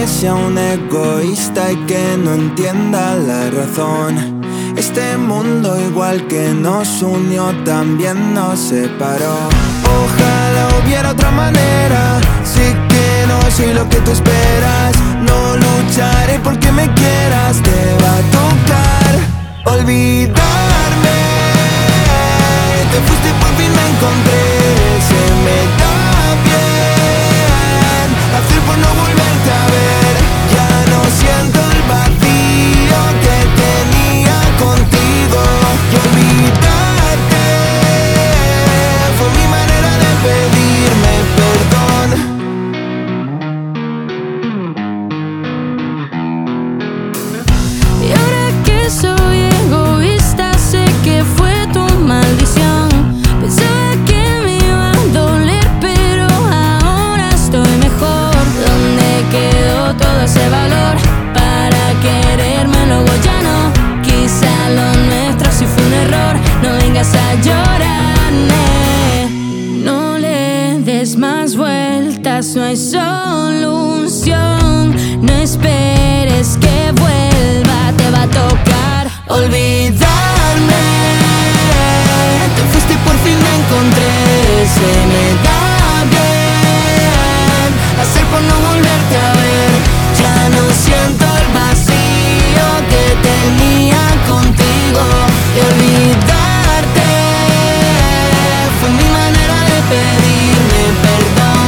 que sea un egoísta y que no entienda la razón. Este mundo, igual que nos unió, también nos separó. Ojalá hubiera otra manera. Sé que no soy lo que tú esperas. No lucharé porque me quieras. Te va a tocar olvidarme. Te fuiste, por fin me encontré. Se me da bien hacer por no volverte a ver. Ya no siento el vacío que tenía contigo. Y olvidarte fue mi manera de pedirme perdón. Y ahora que soy egoísta, sé que fue tu maldición. Pensaba que me iba a doler, pero ahora estoy mejor. ¿Dónde quedó todo ese valor para quererme? Luego ya no. Quizá lo nuestro sí fue un error. No vengas a llorarme. No le des más vueltas, no hay solución. No esperes que vuelva, te va a tocar olvidarme. Te fuiste y por fin me encontré. Se me da bien hacer por no volverte a ver. Ya no siento el vacío que tenía contigo. Y olvidarte fue mi manera de pedirme perdón.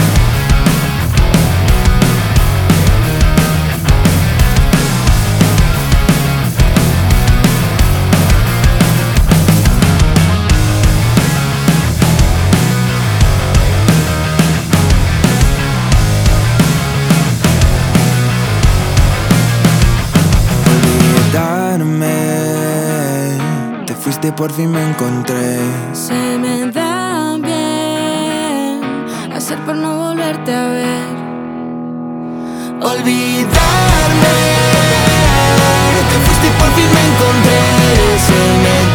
Te fuiste, por fin me encontré. Se me da bien hacer por no volverte a ver. Olvidarme. Te fuiste y por fin me encontré. Se me